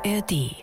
ARD.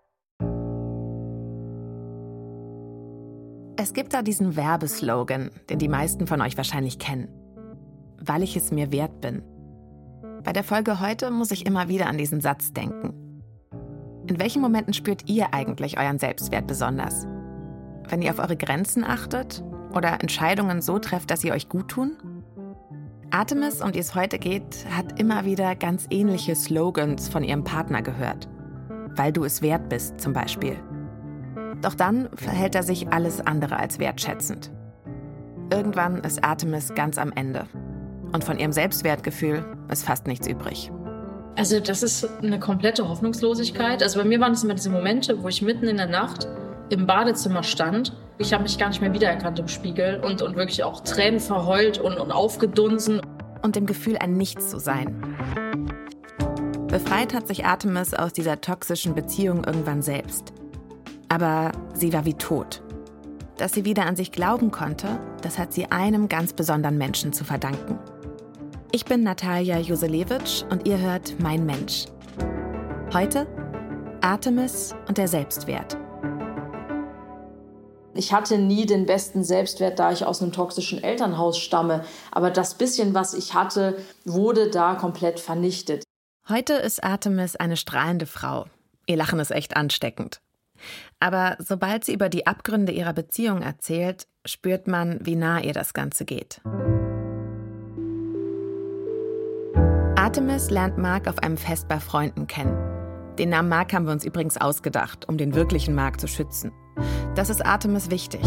Es gibt da diesen Werbeslogan, den die meisten von euch wahrscheinlich kennen. Weil ich es mir wert bin. Bei der Folge heute muss ich immer wieder an diesen Satz denken. In welchen Momenten spürt ihr eigentlich euren Selbstwert besonders? Wenn ihr auf eure Grenzen achtet oder Entscheidungen so trefft, dass sie euch gut tun? Artemis, um die es heute geht, hat immer wieder ganz ähnliche Slogans von ihrem Partner gehört. Weil du es wert bist, zum Beispiel. Doch dann verhält er sich alles andere als wertschätzend. Irgendwann ist Artemis ganz am Ende. Und von ihrem Selbstwertgefühl ist fast nichts übrig. Also das ist eine komplette Hoffnungslosigkeit. Also bei mir waren es immer diese Momente, wo ich mitten in der Nacht im Badezimmer stand. Ich habe mich gar nicht mehr wiedererkannt im Spiegel und wirklich auch Tränen verheult und aufgedunsen. Und dem Gefühl, ein Nichts zu sein. Befreit hat sich Artemis aus dieser toxischen Beziehung irgendwann selbst. Aber sie war wie tot. Dass sie wieder an sich glauben konnte, das hat sie einem ganz besonderen Menschen zu verdanken. Ich bin Natalia Joselewitsch und ihr hört Mein Mensch. Heute Artemis und der Selbstwert. Ich hatte nie den besten Selbstwert, da ich aus einem toxischen Elternhaus stamme. Aber das bisschen, was ich hatte, wurde da komplett vernichtet. Heute ist Artemis eine strahlende Frau. Ihr Lachen ist echt ansteckend. Aber sobald sie über die Abgründe ihrer Beziehung erzählt, spürt man, wie nah ihr das Ganze geht. Artemis lernt Marc auf einem Fest bei Freunden kennen. Den Namen Marc haben wir uns übrigens ausgedacht, um den wirklichen Marc zu schützen. Das ist Artemis wichtig.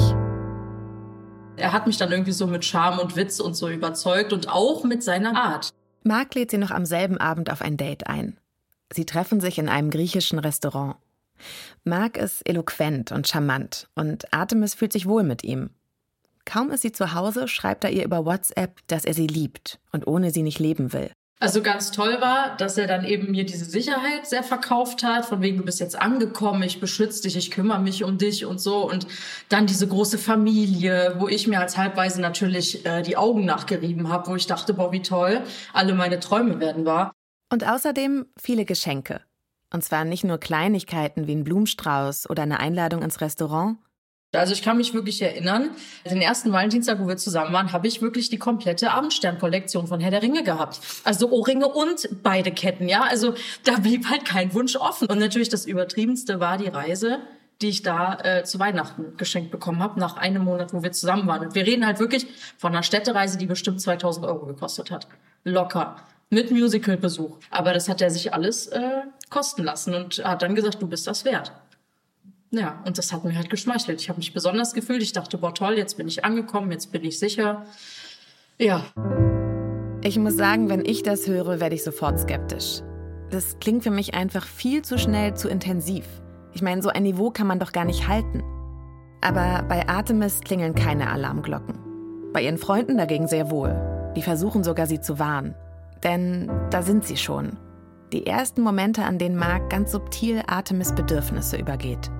Er hat mich dann irgendwie so mit Charme und Witz und so überzeugt und auch mit seiner Art. Marc lädt sie noch am selben Abend auf ein Date ein. Sie treffen sich in einem griechischen Restaurant. Marc ist eloquent und charmant und Artemis fühlt sich wohl mit ihm. Kaum ist sie zu Hause, schreibt er ihr über WhatsApp, dass er sie liebt und ohne sie nicht leben will. Also ganz toll war, dass er dann eben mir diese Sicherheit sehr verkauft hat, von wegen, du bist jetzt angekommen, ich beschütze dich, ich kümmere mich um dich und so. Und dann diese große Familie, wo ich mir als Halbwaise natürlich die Augen nachgerieben habe, wo ich dachte, boah, wie toll, alle meine Träume werden wahr. Und außerdem viele Geschenke. Und zwar nicht nur Kleinigkeiten wie ein Blumenstrauß oder eine Einladung ins Restaurant. Also ich kann mich wirklich erinnern, den ersten Valentinstag, wo wir zusammen waren, habe ich wirklich die komplette Abendstern-Kollektion von Herr der Ringe gehabt. Also Ohrringe und beide Ketten, ja. Also da blieb halt kein Wunsch offen. Und natürlich das Übertriebenste war die Reise, die ich da zu Weihnachten geschenkt bekommen habe, nach einem Monat, wo wir zusammen waren. Und wir reden halt wirklich von einer Städtereise, die bestimmt 2.000 € gekostet hat. Locker. Mit Musicalbesuch. Aber das hat er sich alles kosten lassen und hat dann gesagt, du bist das wert. Ja, und das hat mir halt geschmeichelt. Ich habe mich besonders gefühlt. Ich dachte, boah, toll, jetzt bin ich angekommen, jetzt bin ich sicher. Ja. Ich muss sagen, wenn ich das höre, werde ich sofort skeptisch. Das klingt für mich einfach viel zu schnell, zu intensiv. Ich meine, so ein Niveau kann man doch gar nicht halten. Aber bei Artemis klingeln keine Alarmglocken. Bei ihren Freunden dagegen sehr wohl. Die versuchen sogar, sie zu warnen. Denn da sind sie schon. Die ersten Momente, an denen Marc ganz subtil Artemis Bedürfnisse übergeht.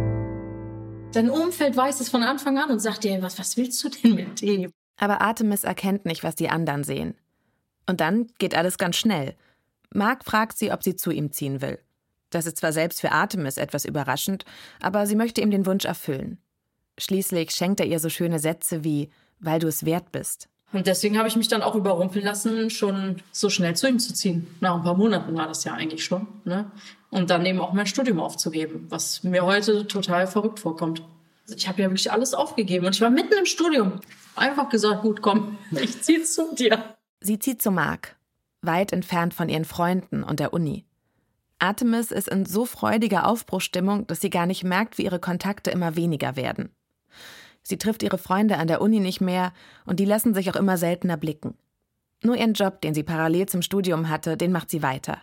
Sein Umfeld weiß es von Anfang an und sagt dir, was willst du denn mit dem? Aber Artemis erkennt nicht, was die anderen sehen. Und dann geht alles ganz schnell. Marc fragt sie, ob sie zu ihm ziehen will. Das ist zwar selbst für Artemis etwas überraschend, aber sie möchte ihm den Wunsch erfüllen. Schließlich schenkt er ihr so schöne Sätze wie, weil du es wert bist. Und deswegen habe ich mich dann auch überrumpeln lassen, schon so schnell zu ihm zu ziehen. Nach ein paar Monaten war das ja eigentlich schon. Ne? Und dann eben auch mein Studium aufzugeben, was mir heute total verrückt vorkommt. Ich habe ja wirklich alles aufgegeben und ich war mitten im Studium. Einfach gesagt, gut, komm, ich ziehe zu dir. Sie zieht zu Marc, weit entfernt von ihren Freunden und der Uni. Artemis ist in so freudiger Aufbruchsstimmung, dass sie gar nicht merkt, wie ihre Kontakte immer weniger werden. Sie trifft ihre Freunde an der Uni nicht mehr und die lassen sich auch immer seltener blicken. Nur ihren Job, den sie parallel zum Studium hatte, den macht sie weiter.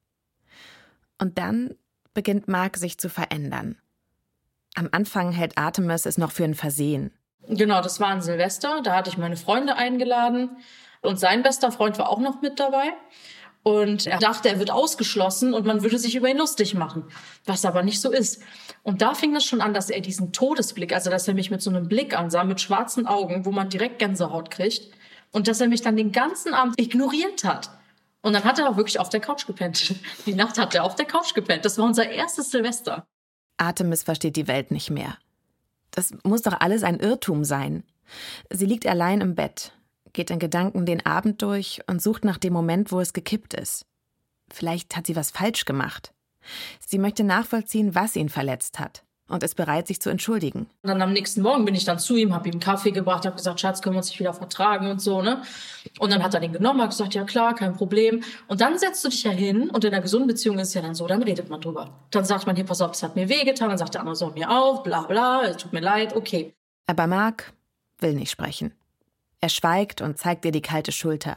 Und dann beginnt Marc sich zu verändern. Am Anfang hält Artemis es noch für ein Versehen. Genau, das war ein Silvester, da hatte ich meine Freunde eingeladen und sein bester Freund war auch noch mit dabei. Und er dachte, er wird ausgeschlossen und man würde sich über ihn lustig machen, was aber nicht so ist. Und da fing es schon an, dass er diesen Todesblick, also dass er mich mit so einem Blick ansah, mit schwarzen Augen, wo man direkt Gänsehaut kriegt. Und dass er mich dann den ganzen Abend ignoriert hat. Und dann hat er auch wirklich auf der Couch gepennt. Die Nacht hat er auf der Couch gepennt. Das war unser erstes Silvester. Artemis versteht die Welt nicht mehr. Das muss doch alles ein Irrtum sein. Sie liegt allein im Bett, geht in Gedanken den Abend durch und sucht nach dem Moment, wo es gekippt ist. Vielleicht hat sie was falsch gemacht. Sie möchte nachvollziehen, was ihn verletzt hat und ist bereit, sich zu entschuldigen. Und dann am nächsten Morgen bin ich dann zu ihm, habe ihm einen Kaffee gebracht, habe gesagt, Schatz, können wir uns nicht wieder vertragen und so, ne? Und dann hat er den genommen, hat gesagt, ja klar, kein Problem. Und dann setzt du dich ja hin und in einer gesunden Beziehung ist es ja dann so, dann redet man drüber. Dann sagt man, hier, pass auf, es hat mir wehgetan, dann sagt der andere, so mir auch, bla bla, es tut mir leid, okay. Aber Marc will nicht sprechen. Er schweigt und zeigt ihr die kalte Schulter.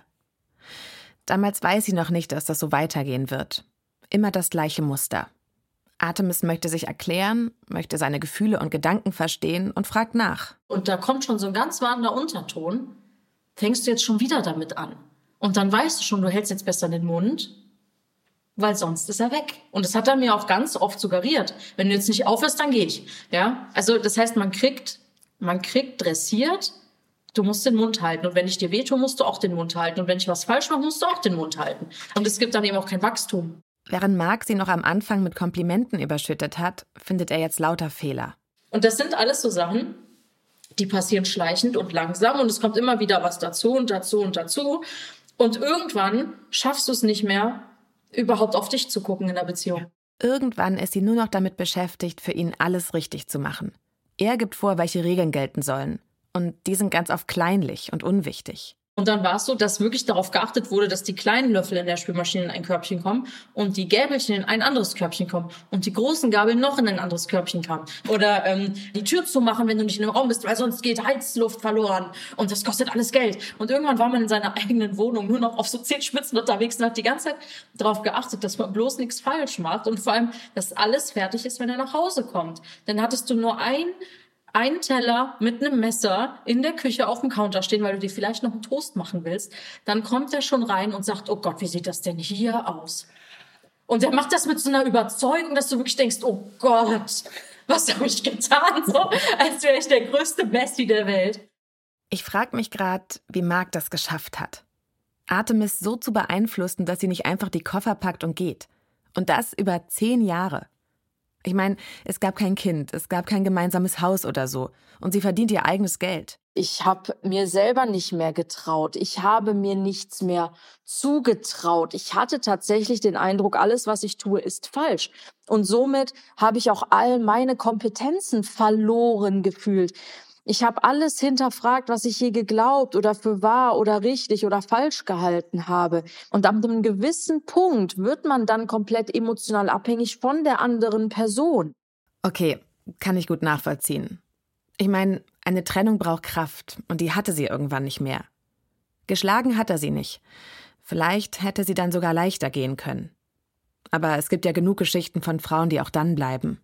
Damals weiß sie noch nicht, dass das so weitergehen wird. Immer das gleiche Muster. Artemis möchte sich erklären, möchte seine Gefühle und Gedanken verstehen und fragt nach. Und da kommt schon so ein ganz warmer Unterton. Fängst du jetzt schon wieder damit an? Und dann weißt du schon, du hältst jetzt besser den Mund, weil sonst ist er weg. Und das hat er mir auch ganz oft suggeriert. Wenn du jetzt nicht aufhörst, dann gehe ich. Ja? Also das heißt, man kriegt dressiert, du musst den Mund halten. Und wenn ich dir wehtue, musst du auch den Mund halten. Und wenn ich was falsch mache, musst du auch den Mund halten. Und es gibt dann eben auch kein Wachstum. Während Marc sie noch am Anfang mit Komplimenten überschüttet hat, findet er jetzt lauter Fehler. Und das sind alles so Sachen, die passieren schleichend und langsam. Und es kommt immer wieder was dazu und dazu und dazu. Und irgendwann schaffst du es nicht mehr, überhaupt auf dich zu gucken in der Beziehung. Irgendwann ist sie nur noch damit beschäftigt, für ihn alles richtig zu machen. Er gibt vor, welche Regeln gelten sollen. Und die sind ganz oft kleinlich und unwichtig. Und dann war es so, dass wirklich darauf geachtet wurde, dass die kleinen Löffel in der Spülmaschine in ein Körbchen kommen und die Gäbelchen in ein anderes Körbchen kommen und die großen Gabeln noch in ein anderes Körbchen kommen. Oder die Tür zumachen, wenn du nicht in dem Raum bist, weil sonst geht Heizluft verloren und das kostet alles Geld. Und irgendwann war man in seiner eigenen Wohnung nur noch auf so Zehenspitzen unterwegs und hat die ganze Zeit darauf geachtet, dass man bloß nichts falsch macht und vor allem, dass alles fertig ist, wenn er nach Hause kommt. Dann hattest du nur einen Teller mit einem Messer in der Küche auf dem Counter stehen, weil du dir vielleicht noch einen Toast machen willst, dann kommt er schon rein und sagt, oh Gott, wie sieht das denn hier aus? Und er macht das mit so einer Überzeugung, dass du wirklich denkst, oh Gott, was habe ich getan? So, als wäre ich der größte Messi der Welt. Ich frage mich gerade, wie Marc das geschafft hat. Artemis so zu beeinflussen, dass sie nicht einfach die Koffer packt und geht. Und das über 10 Jahre. Ich meine, es gab kein Kind, es gab kein gemeinsames Haus oder so. Und sie verdient ihr eigenes Geld. Ich habe mir selber nicht mehr getraut. Ich habe mir nichts mehr zugetraut. Ich hatte tatsächlich den Eindruck, alles, was ich tue, ist falsch. Und somit habe ich auch all meine Kompetenzen verloren gefühlt. Ich habe alles hinterfragt, was ich je geglaubt oder für wahr oder richtig oder falsch gehalten habe. Und ab einem gewissen Punkt wird man dann komplett emotional abhängig von der anderen Person. Okay, kann ich gut nachvollziehen. Ich meine, eine Trennung braucht Kraft und die hatte sie irgendwann nicht mehr. Geschlagen hat er sie nicht. Vielleicht hätte sie dann sogar leichter gehen können. Aber es gibt ja genug Geschichten von Frauen, die auch dann bleiben.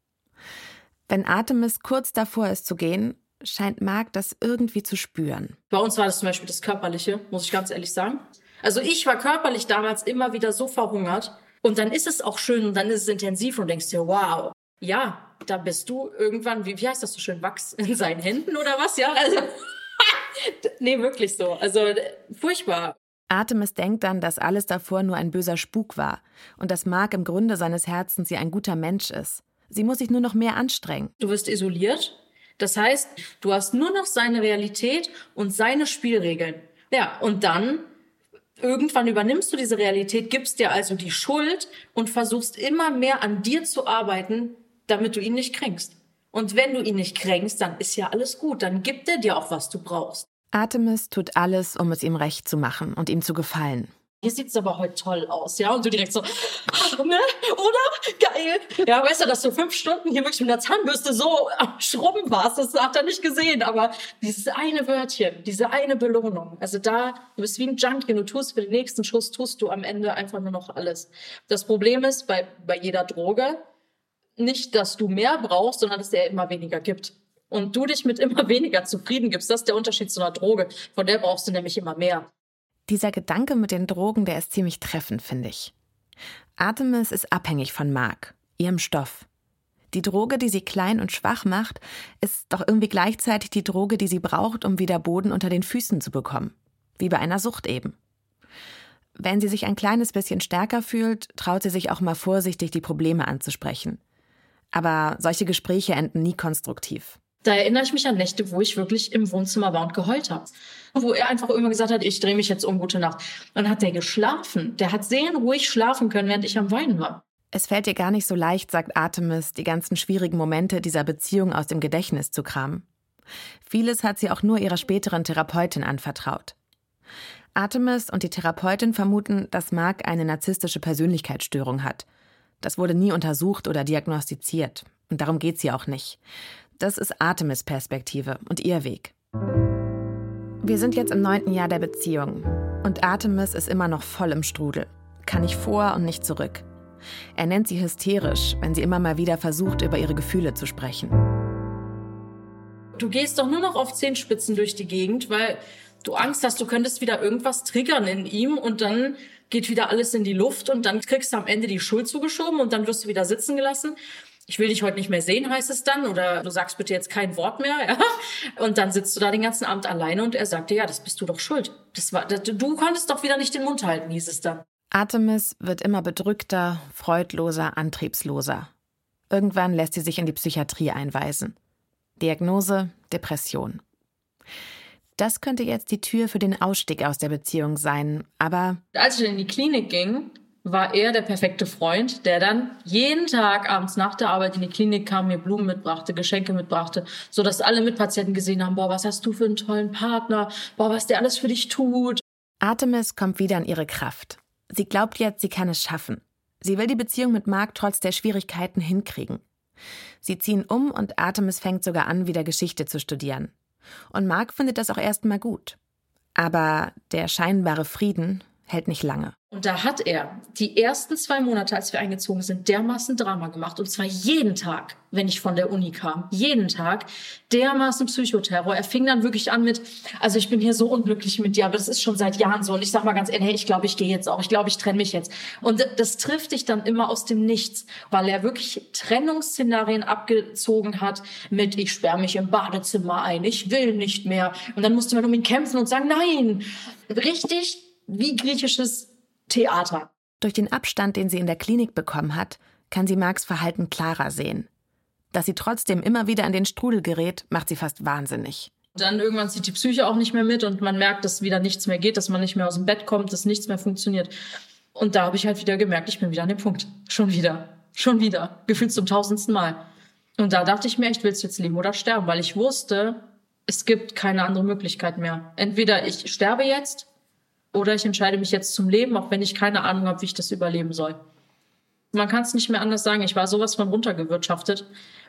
Wenn Artemis kurz davor ist zu gehen, scheint Marc das irgendwie zu spüren. Bei uns war das zum Beispiel das Körperliche, muss ich ganz ehrlich sagen. Also ich war körperlich damals immer wieder so verhungert. Und dann ist es auch schön und dann ist es intensiv und du denkst dir, wow, ja, da bist du irgendwann, wie heißt das so schön, Wachs in seinen Händen oder was? Ja, also nee, wirklich so. Also furchtbar. Artemis denkt dann, dass alles davor nur ein böser Spuk war und dass Marc im Grunde seines Herzens ja ein guter Mensch ist. Sie muss sich nur noch mehr anstrengen. Du wirst isoliert. Das heißt, du hast nur noch seine Realität und seine Spielregeln. Ja, und dann irgendwann übernimmst du diese Realität, gibst dir also die Schuld und versuchst immer mehr an dir zu arbeiten, damit du ihn nicht kränkst. Und wenn du ihn nicht kränkst, dann ist ja alles gut. Dann gibt er dir auch, was du brauchst. Artemis tut alles, um es ihm recht zu machen und ihm zu gefallen. Hier sieht's aber heute toll aus, ja? Und du direkt so, ne? Oder? Geil. Ja, weißt du, dass du 5 Stunden hier wirklich mit der Zahnbürste so am Schrubben warst, das hat er nicht gesehen. Aber dieses eine Wörtchen, diese eine Belohnung, also du bist wie ein Junkie, du tust für den nächsten Schuss, tust du am Ende einfach nur noch alles. Das Problem ist bei jeder Droge nicht, dass du mehr brauchst, sondern dass er immer weniger gibt. Und du dich mit immer weniger zufrieden gibst. Das ist der Unterschied zu einer Droge. Von der brauchst du nämlich immer mehr. Dieser Gedanke mit den Drogen, der ist ziemlich treffend, finde ich. Artemis ist abhängig von Marc, ihrem Stoff. Die Droge, die sie klein und schwach macht, ist doch irgendwie gleichzeitig die Droge, die sie braucht, um wieder Boden unter den Füßen zu bekommen. Wie bei einer Sucht eben. Wenn sie sich ein kleines bisschen stärker fühlt, traut sie sich auch mal vorsichtig, die Probleme anzusprechen. Aber solche Gespräche enden nie konstruktiv. Da erinnere ich mich an Nächte, wo ich wirklich im Wohnzimmer war und geheult habe. Wo er einfach immer gesagt hat, ich drehe mich jetzt um, gute Nacht. Und dann hat der geschlafen. Der hat seelenruhig schlafen können, während ich am Weinen war. Es fällt ihr gar nicht so leicht, sagt Artemis, die ganzen schwierigen Momente dieser Beziehung aus dem Gedächtnis zu kramen. Vieles hat sie auch nur ihrer späteren Therapeutin anvertraut. Artemis und die Therapeutin vermuten, dass Mark eine narzisstische Persönlichkeitsstörung hat. Das wurde nie untersucht oder diagnostiziert. Und darum geht sie auch nicht. Das ist Artemis' Perspektive und ihr Weg. Wir sind jetzt im 9. Jahr der Beziehung. Und Artemis ist immer noch voll im Strudel. Kann nicht vor und nicht zurück. Er nennt sie hysterisch, wenn sie immer mal wieder versucht, über ihre Gefühle zu sprechen. Du gehst doch nur noch auf Zehenspitzen durch die Gegend, weil du Angst hast, du könntest wieder irgendwas triggern in ihm und dann geht wieder alles in die Luft und dann kriegst du am Ende die Schuld zugeschoben und dann wirst du wieder sitzen gelassen. Ich will dich heute nicht mehr sehen, heißt es dann, oder du sagst bitte jetzt kein Wort mehr, ja? Und dann sitzt du da den ganzen Abend alleine und er sagt dir, ja, das bist du doch schuld. Du konntest doch wieder nicht den Mund halten, hieß es dann. Artemis wird immer bedrückter, freudloser, antriebsloser. Irgendwann lässt sie sich in die Psychiatrie einweisen. Diagnose: Depression. Das könnte jetzt die Tür für den Ausstieg aus der Beziehung sein, aber... Als ich in die Klinik ging, war er der perfekte Freund, der dann jeden Tag abends nach der Arbeit in die Klinik kam, mir Blumen mitbrachte, Geschenke mitbrachte, sodass alle Mitpatienten gesehen haben, boah, was hast du für einen tollen Partner, boah, was der alles für dich tut. Artemis kommt wieder in ihre Kraft. Sie glaubt jetzt, sie kann es schaffen. Sie will die Beziehung mit Mark trotz der Schwierigkeiten hinkriegen. Sie ziehen um und Artemis fängt sogar an, wieder Geschichte zu studieren. Und Mark findet das auch erstmal gut. Aber der scheinbare Frieden hält nicht lange. Und da hat er die ersten 2 Monate, als wir eingezogen sind, dermaßen Drama gemacht. Und zwar jeden Tag, wenn ich von der Uni kam. Jeden Tag dermaßen Psychoterror. Er fing dann wirklich an mit, also ich bin hier so unglücklich mit dir, aber das ist schon seit Jahren so. Und ich sag mal ganz ehrlich, hey, ich glaube, ich gehe jetzt auch. Ich glaube, ich trenne mich jetzt. Und das trifft dich dann immer aus dem Nichts, weil er wirklich Trennungsszenarien abgezogen hat mit, ich sperre mich im Badezimmer ein, ich will nicht mehr. Und dann musste man um ihn kämpfen und sagen, nein. Richtig wie griechisches Theater. Durch den Abstand, den sie in der Klinik bekommen hat, kann sie Marks Verhalten klarer sehen. Dass sie trotzdem immer wieder in den Strudel gerät, macht sie fast wahnsinnig. Dann irgendwann zieht die Psyche auch nicht mehr mit und man merkt, dass wieder nichts mehr geht, dass man nicht mehr aus dem Bett kommt, dass nichts mehr funktioniert. Und da habe ich halt wieder gemerkt, ich bin wieder an dem Punkt. Schon wieder. Gefühlt zum 1000. Mal. Und da dachte ich mir, ich will jetzt leben oder sterben, weil ich wusste, es gibt keine andere Möglichkeit mehr. Entweder ich sterbe jetzt oder ich entscheide mich jetzt zum Leben, auch wenn ich keine Ahnung habe, wie ich das überleben soll. Man kann es nicht mehr anders sagen. Ich war sowas von runtergewirtschaftet.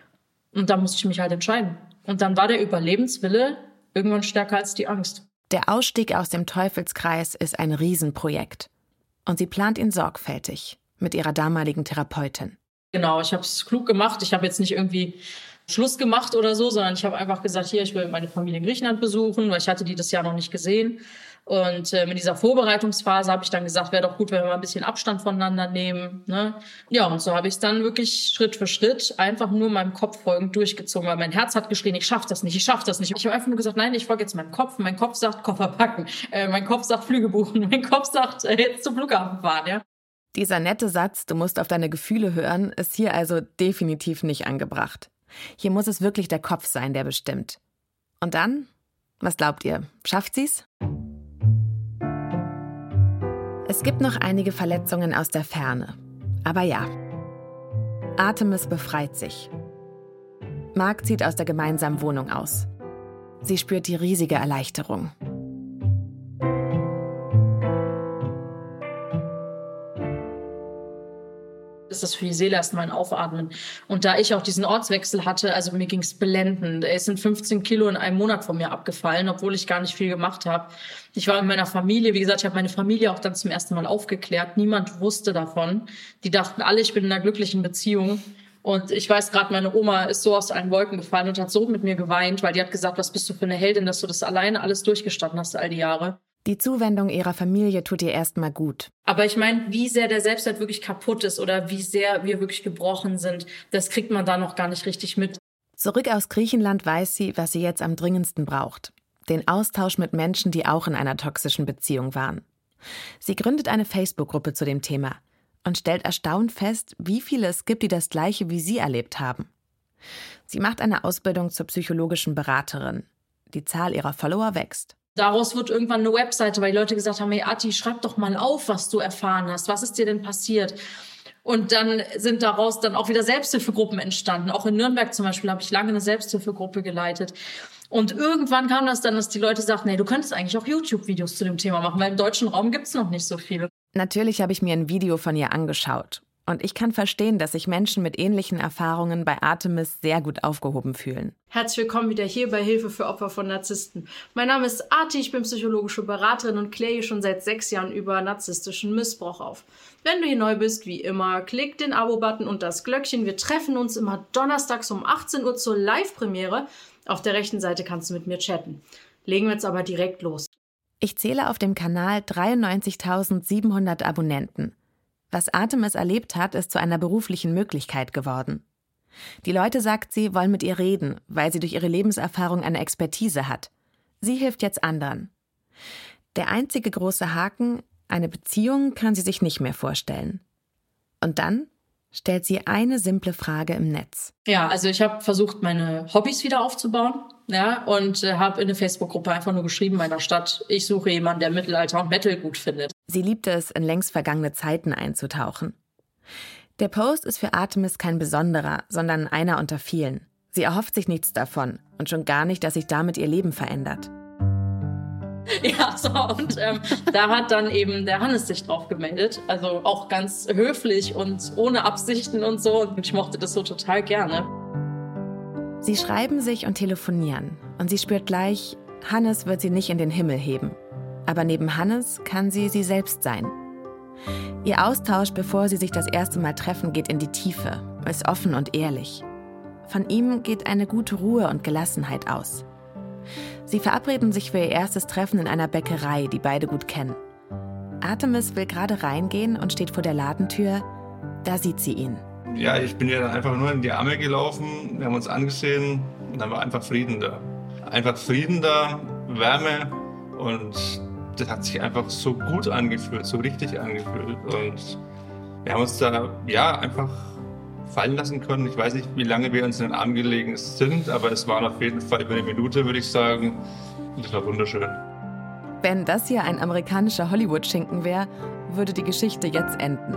Und da musste ich mich halt entscheiden. Und dann war der Überlebenswille irgendwann stärker als die Angst. Der Ausstieg aus dem Teufelskreis ist ein Riesenprojekt. Und sie plant ihn sorgfältig mit ihrer damaligen Therapeutin. Genau, ich habe es klug gemacht. Ich habe jetzt nicht irgendwie Schluss gemacht oder so, sondern ich habe einfach gesagt, hier, ich will meine Familie in Griechenland besuchen, weil ich hatte die das Jahr noch nicht gesehen. Und in dieser Vorbereitungsphase habe ich dann gesagt, wäre doch gut, wenn wir mal ein bisschen Abstand voneinander nehmen. Ne? Ja, und so habe ich es dann wirklich Schritt für Schritt einfach nur meinem Kopf folgend durchgezogen, weil mein Herz hat geschrien, ich schaff das nicht. Ich habe einfach nur gesagt, nein, ich folge jetzt meinem Kopf. Mein Kopf sagt, Koffer packen. Mein Kopf sagt, Flüge buchen. Mein Kopf sagt, jetzt zum Flughafen fahren. Ja? Dieser nette Satz, du musst auf deine Gefühle hören, ist hier also definitiv nicht angebracht. Hier muss es wirklich der Kopf sein, der bestimmt. Und dann? Was glaubt ihr? Schafft sie's? Es gibt noch einige Verletzungen aus der Ferne. Aber ja, Artemis befreit sich. Mark zieht aus der gemeinsamen Wohnung aus. Sie spürt die riesige Erleichterung. Ist das für die Seele erstmal ein Aufatmen. Und da ich auch diesen Ortswechsel hatte, also mir ging's blendend. Es sind 15 Kilo in einem Monat von mir abgefallen, obwohl ich gar nicht viel gemacht habe. Ich war mit meiner Familie, wie gesagt, ich habe meine Familie auch dann zum ersten Mal aufgeklärt. Niemand wusste davon. Die dachten alle, ich bin in einer glücklichen Beziehung. Und ich weiß gerade, meine Oma ist so aus allen Wolken gefallen und hat so mit mir geweint, weil die hat gesagt, was bist du für eine Heldin, dass du das alleine alles durchgestanden hast all die Jahre. Die Zuwendung ihrer Familie tut ihr erstmal gut. Aber ich meine, wie sehr der Selbstwert wirklich kaputt ist oder wie sehr wir wirklich gebrochen sind, das kriegt man da noch gar nicht richtig mit. Zurück aus Griechenland weiß sie, was sie jetzt am dringendsten braucht. Den Austausch mit Menschen, die auch in einer toxischen Beziehung waren. Sie gründet eine Facebook-Gruppe zu dem Thema und stellt erstaunt fest, wie viele es gibt, die das Gleiche wie sie erlebt haben. Sie macht eine Ausbildung zur psychologischen Beraterin. Die Zahl ihrer Follower wächst. Daraus wird irgendwann eine Webseite, weil die Leute gesagt haben, hey Ati, schreib doch mal auf, was du erfahren hast. Was ist dir denn passiert? Und dann sind daraus dann auch wieder Selbsthilfegruppen entstanden. Auch in Nürnberg zum Beispiel habe ich lange eine Selbsthilfegruppe geleitet. Und irgendwann kam das dann, dass die Leute sagten, hey, du könntest eigentlich auch YouTube-Videos zu dem Thema machen, weil im deutschen Raum gibt es noch nicht so viele. Natürlich habe ich mir ein Video von ihr angeschaut. Und ich kann verstehen, dass sich Menschen mit ähnlichen Erfahrungen bei Artemis sehr gut aufgehoben fühlen. Herzlich willkommen wieder hier bei Hilfe für Opfer von Narzissten. Mein Name ist Ati, ich bin psychologische Beraterin und kläre hier schon seit 6 Jahren über narzisstischen Missbrauch auf. Wenn du hier neu bist, wie immer, klick den Abo-Button und das Glöckchen. Wir treffen uns immer donnerstags um 18 Uhr zur Live-Premiere. Auf der rechten Seite kannst du mit mir chatten. Legen wir jetzt aber direkt los. Ich zähle auf dem Kanal 93.700 Abonnenten. Was Artemis erlebt hat, ist zu einer beruflichen Möglichkeit geworden. Die Leute, sagt sie, wollen mit ihr reden, weil sie durch ihre Lebenserfahrung eine Expertise hat. Sie hilft jetzt anderen. Der einzige große Haken, eine Beziehung kann sie sich nicht mehr vorstellen. Und dann stellt sie eine simple Frage im Netz. Ja, also ich habe versucht, meine Hobbys wieder aufzubauen, ja, und habe in eine Facebook-Gruppe einfach nur geschrieben, meiner Stadt, ich suche jemanden, der Mittelalter und Metal gut findet. Sie liebte es, in längst vergangene Zeiten einzutauchen. Der Post ist für Artemis kein besonderer, sondern einer unter vielen. Sie erhofft sich nichts davon und schon gar nicht, dass sich damit ihr Leben verändert. Ja, so, und da hat dann eben der Hannes sich drauf gemeldet, also auch ganz höflich und ohne Absichten und so. Und ich mochte das so total gerne. Sie schreiben sich und telefonieren und sie spürt gleich, Hannes wird sie nicht in den Himmel heben. Aber neben Hannes kann sie selbst sein. Ihr Austausch, bevor sie sich das erste Mal treffen, geht in die Tiefe, ist offen und ehrlich. Von ihm geht eine gute Ruhe und Gelassenheit aus. Sie verabreden sich für ihr erstes Treffen in einer Bäckerei, die beide gut kennen. Artemis will gerade reingehen und steht vor der Ladentür. Da sieht sie ihn. Ja, ich bin ihr dann einfach nur in die Arme gelaufen, wir haben uns angesehen und dann war einfach Frieden da. Einfach Frieden da, Wärme und das hat sich einfach so gut angefühlt, so richtig angefühlt. Und wir haben uns da einfach fallen lassen können. Ich weiß nicht, wie lange wir uns in den Arm gelegen sind, aber es waren auf jeden Fall über eine Minute, würde ich sagen. Und das war wunderschön. Wenn das hier ein amerikanischer Hollywood-Schinken wäre, würde die Geschichte jetzt enden.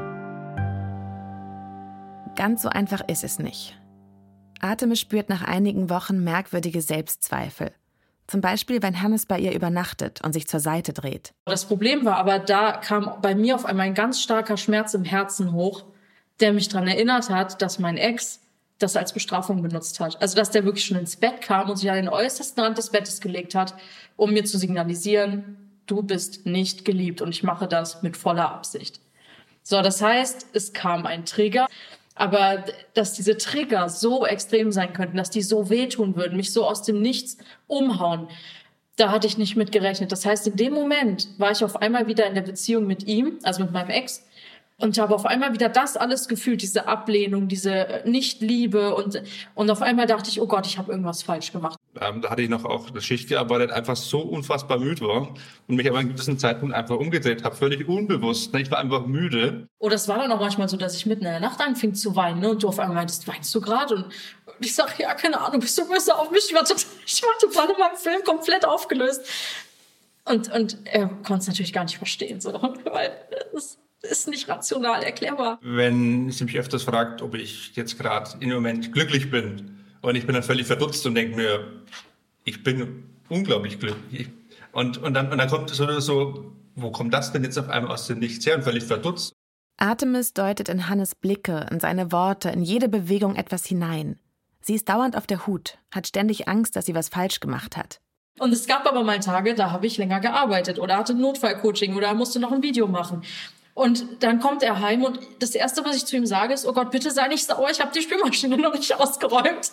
Ganz so einfach ist es nicht. Artemis spürt nach einigen Wochen merkwürdige Selbstzweifel. Zum Beispiel, wenn Hannes bei ihr übernachtet und sich zur Seite dreht. Das Problem war aber, da kam bei mir auf einmal ein ganz starker Schmerz im Herzen hoch, der mich daran erinnert hat, dass mein Ex das als Bestrafung benutzt hat. Also, dass der wirklich schon ins Bett kam und sich an den äußersten Rand des Bettes gelegt hat, um mir zu signalisieren, du bist nicht geliebt und ich mache das mit voller Absicht. So, das heißt, es kam ein Trigger. Aber dass diese Trigger so extrem sein könnten, dass die so wehtun würden, mich so aus dem Nichts umhauen, da hatte ich nicht mit gerechnet. Das heißt, in dem Moment war ich auf einmal wieder in der Beziehung mit ihm, also mit meinem Ex, und habe auf einmal wieder das alles gefühlt, diese Ablehnung, diese Nichtliebe und auf einmal dachte ich, oh Gott, ich habe irgendwas falsch gemacht. Da hatte ich noch auch eine Schicht gearbeitet, einfach so unfassbar müde war und mich aber an einem gewissen Zeitpunkt einfach umgedreht habe, völlig unbewusst. Ich war einfach müde. Oder es war dann auch manchmal so, dass ich mitten in der Nacht anfing zu weinen, ne? Und du auf einmal meintest, weinst du gerade? Und ich sage, ja, keine Ahnung, bist du böse auf mich? Ich war total in meinem Film komplett aufgelöst. Und er konnte es natürlich gar nicht verstehen, so, weil es ist nicht rational erklärbar. Wenn sie mich öfters fragt, ob ich jetzt gerade in dem Moment glücklich bin und ich bin dann völlig verdutzt und denke mir, ich bin unglaublich glücklich. Und dann kommt es so, wo kommt das denn jetzt auf einmal aus dem Nichts her und völlig verdutzt? Artemis deutet in Hannes Blicke, in seine Worte, in jede Bewegung etwas hinein. Sie ist dauernd auf der Hut, hat ständig Angst, dass sie was falsch gemacht hat. Und es gab aber mal Tage, da habe ich länger gearbeitet oder hatte ein Notfallcoaching oder musste noch ein Video machen. Und dann kommt er heim und das Erste, was ich zu ihm sage, ist, oh Gott, bitte sei nicht sauer, ich habe die Spülmaschine noch nicht ausgeräumt.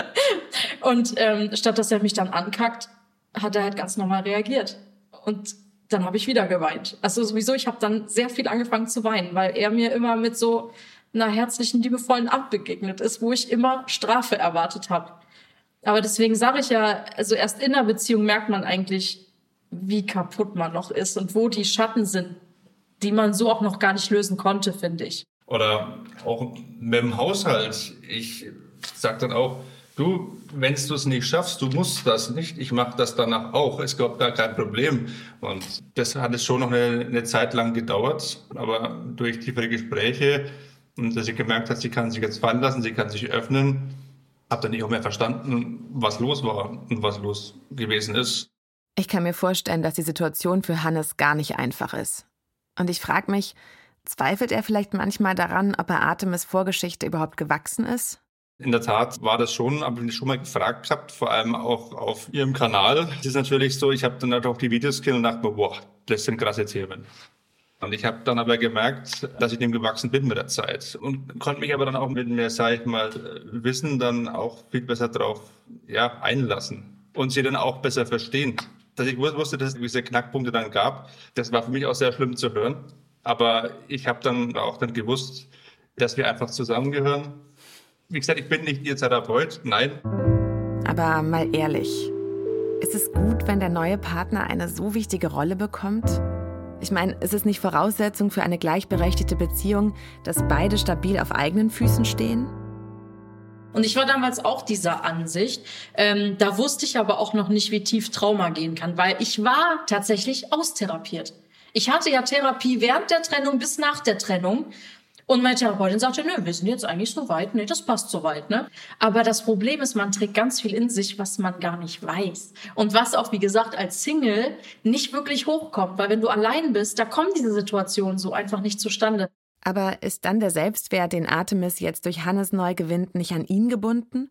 Und statt dass er mich dann ankackt, hat er halt ganz normal reagiert. Und dann habe ich wieder geweint. Also sowieso, ich habe dann sehr viel angefangen zu weinen, weil er mir immer mit so einer herzlichen, liebevollen Art begegnet ist, wo ich immer Strafe erwartet habe. Aber deswegen sage ich ja, also erst in einer Beziehung merkt man eigentlich, wie kaputt man noch ist und wo die Schatten sind, die man so auch noch gar nicht lösen konnte, finde ich. Oder auch mit dem Haushalt. Ich sage dann auch, du, wenn du es nicht schaffst, du musst das nicht, ich mache das danach auch, es gab da kein Problem. Und das hat es schon noch eine Zeit lang gedauert, aber durch tiefere Gespräche und dass sie gemerkt hat, sie kann sich jetzt fallen lassen, sie kann sich öffnen, habe dann nicht auch mehr verstanden, was los war und was los gewesen ist. Ich kann mir vorstellen, dass die Situation für Hannes gar nicht einfach ist. Und ich frage mich, zweifelt er vielleicht manchmal daran, ob er Artemis Vorgeschichte überhaupt gewachsen ist? In der Tat war das schon, habe ich schon mal gefragt gehabt, vor allem auch auf ihrem Kanal. Es ist natürlich so, ich habe dann halt auch die Videos gesehen und dachte mir, boah, das sind krasse Themen. Und ich habe dann aber gemerkt, dass ich dem gewachsen bin mit der Zeit und konnte mich aber dann auch mit mehr, sag ich mal, Wissen dann auch viel besser drauf einlassen und sie dann auch besser verstehen. Dass ich wusste, dass es diese Knackpunkte dann gab, das war für mich auch sehr schlimm zu hören. Aber ich habe dann auch gewusst, dass wir einfach zusammengehören. Wie gesagt, ich bin nicht ihr Therapeut, nein. Aber mal ehrlich, ist es gut, wenn der neue Partner eine so wichtige Rolle bekommt? Ich meine, ist es nicht Voraussetzung für eine gleichberechtigte Beziehung, dass beide stabil auf eigenen Füßen stehen? Und ich war damals auch dieser Ansicht. Da wusste ich aber auch noch nicht, wie tief Trauma gehen kann, weil ich war tatsächlich austherapiert. Ich hatte ja Therapie während der Trennung bis nach der Trennung. Und meine Therapeutin sagte, nö, wir sind jetzt eigentlich so weit. Nee, das passt so weit, ne? Aber das Problem ist, man trägt ganz viel in sich, was man gar nicht weiß. Und was auch, wie gesagt, als Single nicht wirklich hochkommt. Weil wenn du allein bist, da kommen diese Situationen so einfach nicht zustande. Aber ist dann der Selbstwert, den Artemis jetzt durch Hannes neu gewinnt, nicht an ihn gebunden?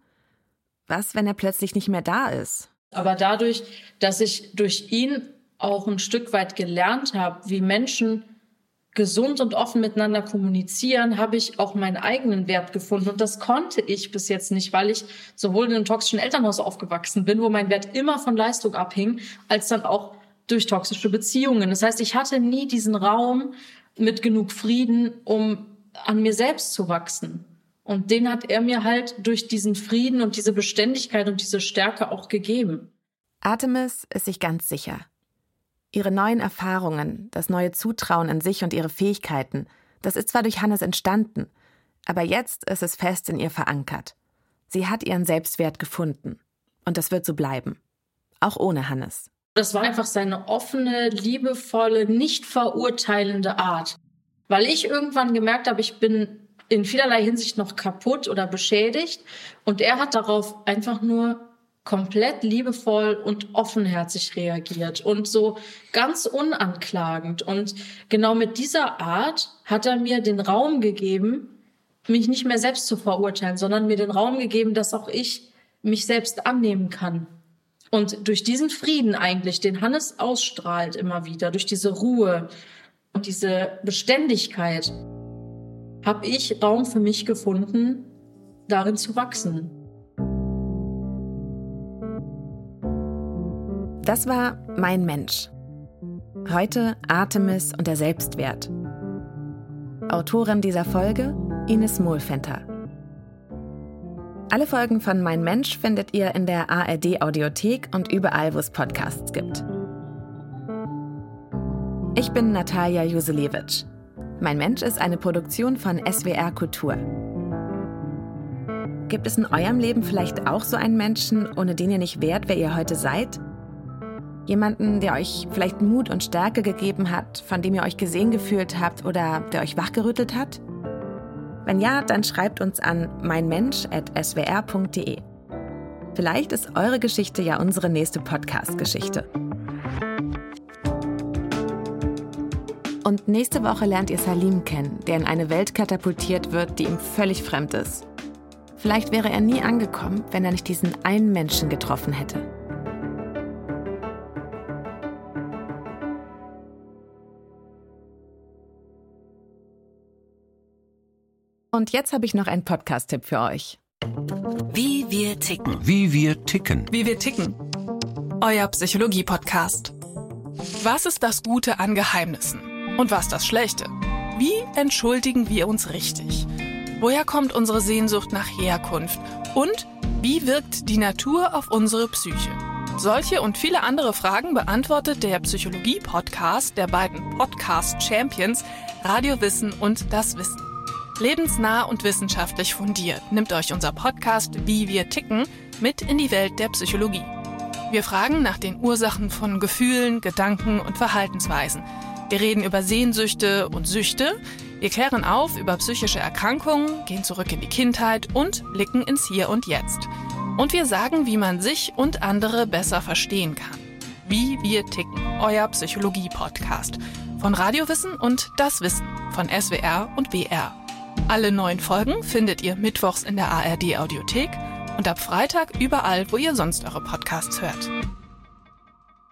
Was, wenn er plötzlich nicht mehr da ist? Aber dadurch, dass ich durch ihn auch ein Stück weit gelernt habe, wie Menschen gesund und offen miteinander kommunizieren, habe ich auch meinen eigenen Wert gefunden. Und das konnte ich bis jetzt nicht, weil ich sowohl in einem toxischen Elternhaus aufgewachsen bin, wo mein Wert immer von Leistung abhing, als dann auch durch toxische Beziehungen. Das heißt, ich hatte nie diesen Raum mit genug Frieden, um an mir selbst zu wachsen. Und den hat er mir halt durch diesen Frieden und diese Beständigkeit und diese Stärke auch gegeben. Artemis ist sich ganz sicher. Ihre neuen Erfahrungen, das neue Zutrauen in sich und ihre Fähigkeiten, das ist zwar durch Hannes entstanden, aber jetzt ist es fest in ihr verankert. Sie hat ihren Selbstwert gefunden. Und das wird so bleiben. Auch ohne Hannes. Das war einfach seine offene, liebevolle, nicht verurteilende Art. Weil ich irgendwann gemerkt habe, ich bin in vielerlei Hinsicht noch kaputt oder beschädigt. Und er hat darauf einfach nur komplett liebevoll und offenherzig reagiert und so ganz unanklagend. Und genau mit dieser Art hat er mir den Raum gegeben, mich nicht mehr selbst zu verurteilen, sondern mir den Raum gegeben, dass auch ich mich selbst annehmen kann. Und durch diesen Frieden eigentlich, den Hannes ausstrahlt immer wieder, durch diese Ruhe und diese Beständigkeit, habe ich Raum für mich gefunden, darin zu wachsen. Das war Mein Mensch. Heute Artemis und der Selbstwert. Autorin dieser Folge Ines Mohlfenter. Alle Folgen von Mein Mensch findet ihr in der ARD-Audiothek und überall, wo es Podcasts gibt. Ich bin Natalia Juselewitsch. Mein Mensch ist eine Produktion von SWR Kultur. Gibt es in eurem Leben vielleicht auch so einen Menschen, ohne den ihr nicht wärt, wer ihr heute seid? Jemanden, der euch vielleicht Mut und Stärke gegeben hat, von dem ihr euch gesehen gefühlt habt oder der euch wachgerüttelt hat? Wenn ja, dann schreibt uns an meinmensch@swr.de. Vielleicht ist eure Geschichte ja unsere nächste Podcast-Geschichte. Und nächste Woche lernt ihr Salim kennen, der in eine Welt katapultiert wird, die ihm völlig fremd ist. Vielleicht wäre er nie angekommen, wenn er nicht diesen einen Menschen getroffen hätte. Und jetzt habe ich noch einen Podcast-Tipp für euch. Wie wir ticken. Wie wir ticken. Wie wir ticken. Euer Psychologie-Podcast. Was ist das Gute an Geheimnissen? Und was das Schlechte? Wie entschuldigen wir uns richtig? Woher kommt unsere Sehnsucht nach Herkunft? Und wie wirkt die Natur auf unsere Psyche? Solche und viele andere Fragen beantwortet der Psychologie-Podcast der beiden Podcast-Champions Radio Wissen und Das Wissen. Lebensnah und wissenschaftlich fundiert nimmt euch unser Podcast Wie wir ticken mit in die Welt der Psychologie. Wir fragen nach den Ursachen von Gefühlen, Gedanken und Verhaltensweisen. Wir reden über Sehnsüchte und Süchte, wir klären auf über psychische Erkrankungen, gehen zurück in die Kindheit und blicken ins Hier und Jetzt. Und wir sagen, wie man sich und andere besser verstehen kann. Wie wir ticken, euer Psychologie-Podcast. Von Radio Wissen und Das Wissen von SWR und BR. Alle neuen Folgen findet ihr mittwochs in der ARD-Audiothek und ab Freitag überall, wo ihr sonst eure Podcasts hört.